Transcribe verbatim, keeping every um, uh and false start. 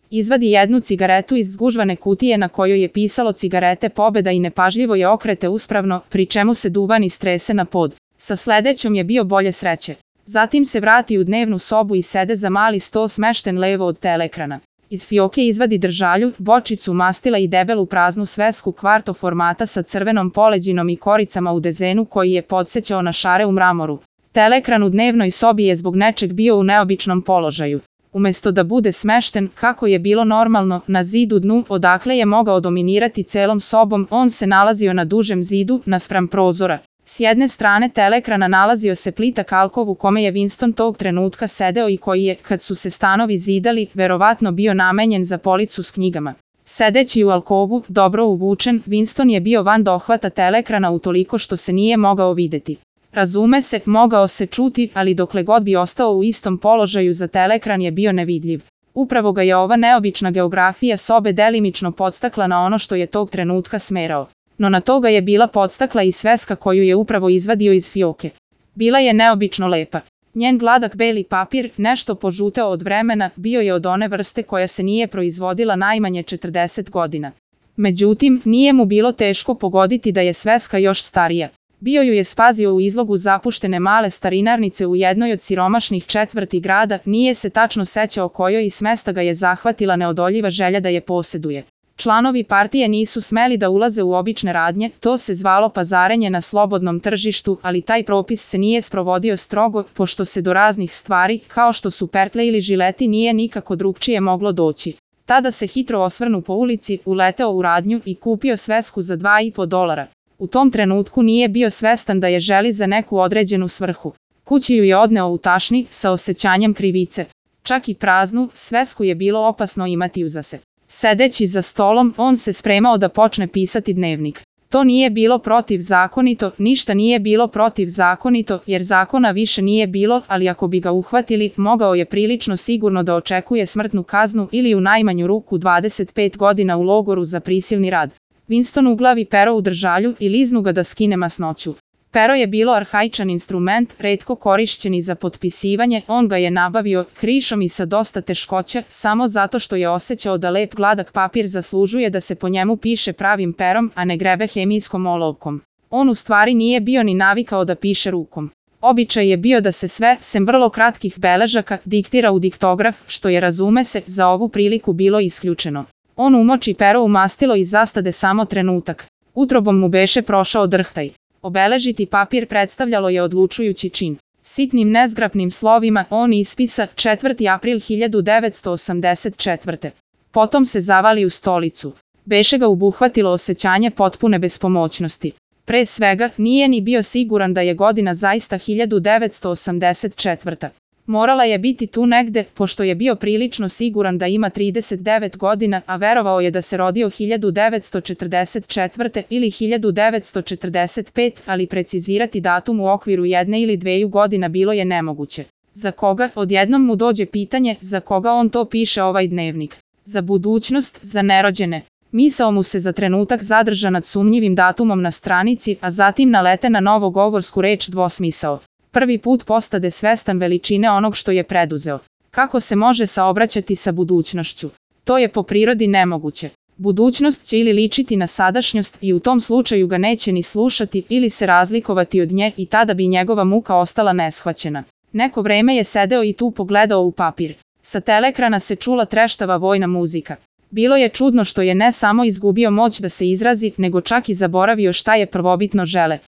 Izvadi jednu cigaretu iz zgužvane kutije na kojoj je pisalo cigarete pobeda i nepažljivo je okrete uspravno, pri čemu se duvan istrese na pod. Sa sledećom je bio bolje sreće. Zatim se vrati u dnevnu sobu i sede za mali sto smešten levo od teleekrana. Iz fioke izvadi držalju, bočicu mastila i debelu praznu svesku kvarto formata sa crvenom poleđinom i koricama u dezenu koji je podsećao na šare u mramoru. Teleekran u dnevnoj sobi je zbog nečeg bio u neobičnom položaju. Umesto da bude smešten, kako je bilo normalno, na zidu dnu, odakle je mogao dominirati celom sobom, on se nalazio na dužem zidu, naspram prozora. S jedne strane teleekrana nalazio se plitak alkov u kome je Winston tog trenutka sedeo i koji je, kad su se stanovi zidali, verovatno bio namenjen za policu s knjigama. Sedeći u alkovu, dobro uvučen, Winston je bio van dohvata teleekrana utoliko što se nije mogao videti. Razume se, mogao se čuti, ali dokle god bi ostao u istom položaju za teleekran je bio nevidljiv. Upravo ga je ova neobična geografija sobe delimično podstakla na ono što je tog trenutka smerao. No na toga je bila podstakla i sveska koju je upravo izvadio iz fioke. Bila je neobično lepa. Njen gladak beli papir, nešto požuteo od vremena, bio je od one vrste koja se nije proizvodila najmanje četrdeset godina. Međutim, nije mu bilo teško pogoditi da je sveska još starija. Bio ju je spazio u izlogu zapuštene male starinarnice u jednoj od siromašnih četvrti grada, nije se tačno sećao kojoj i smesta ga je zahvatila neodoljiva želja da je poseduje. Članovi partije nisu smeli da ulaze u obične radnje, to se zvalo pazarenje na slobodnom tržištu, ali taj propis se nije sprovodio strogo, pošto se do raznih stvari, kao što su pertle ili žileti, nije nikako drugčije moglo doći. Tada se hitro osvrnu po ulici, uleteo u radnju i kupio svesku za dva i po dolara. U tom trenutku nije bio svestan da je želi za neku određenu svrhu. Kući ju je odneo u tašni, sa osjećanjem krivice. Čak i praznu, svesku je bilo opasno imati uza se. Sedeći za stolom, on se spremao da počne pisati dnevnik. To nije bilo protivzakonito, ništa nije bilo protivzakonito, jer zakona više nije bilo, ali ako bi ga uhvatili, mogao je prilično sigurno da očekuje smrtnu kaznu ili u najmanju ruku dvadeset pet godina u logoru za prisilni rad. Winston uglavi pero u držalju i liznu ga da skine masnoću. Pero je bilo arhaičan instrument, retko korišćeni za potpisivanje, on ga je nabavio, krišom i sa dosta teškoća, samo zato što je osjećao da lep gladak papir zaslužuje da se po njemu piše pravim perom, a ne grebe hemijskom olovkom. On u stvari nije bio ni navikao da piše rukom. Običaj je bio da se sve, sem vrlo kratkih beležaka, diktira u diktograf, što je, razume se, za ovu priliku bilo isključeno. On umoči pero u mastilo i zastade samo trenutak. Utrobom mu beše prošao drhtaj. Obeležiti papir predstavljalo je odlučujući čin. Sitnim nezgrapnim slovima on ispisa četvrti april hiljadu devetsto osamdeset četvrte. Potom se zavali u stolicu. Beše ga obuhvatilo osjećanje potpune bespomoćnosti. Pre svega, nije ni bio siguran da je godina zaista hiljadu devetsto osamdeset četvrta. Morala je biti tu negde, pošto je bio prilično siguran da ima trideset devet godina, a verovao je da se rodio hiljadu devetsto četrdeset četvrte ili hiljadu devetsto četrdeset pete, ali precizirati datum u okviru jedne ili dveju godina bilo je nemoguće. Za koga, odjednom mu dođe pitanje, za koga on to piše ovaj dnevnik? Za budućnost, za nerođene. Misao mu se za trenutak zadrža nad sumnjivim datumom na stranici, a zatim nalete na novogovorsku reč dvosmisao. Prvi put postade svestan veličine onog što je preduzeo. Kako se može saobraćati sa budućnošću? To je po prirodi nemoguće. Budućnost će ili ličiti na sadašnjost i u tom slučaju ga neće ni slušati ili se razlikovati od nje i tada bi njegova muka ostala neshvaćena. Neko vreme je sedeo i tu pogledao u papir. Sa teleekrana se čula treštava vojna muzika. Bilo je čudno što je ne samo izgubio moć da se izrazi, nego čak i zaboravio šta je prvobitno žele.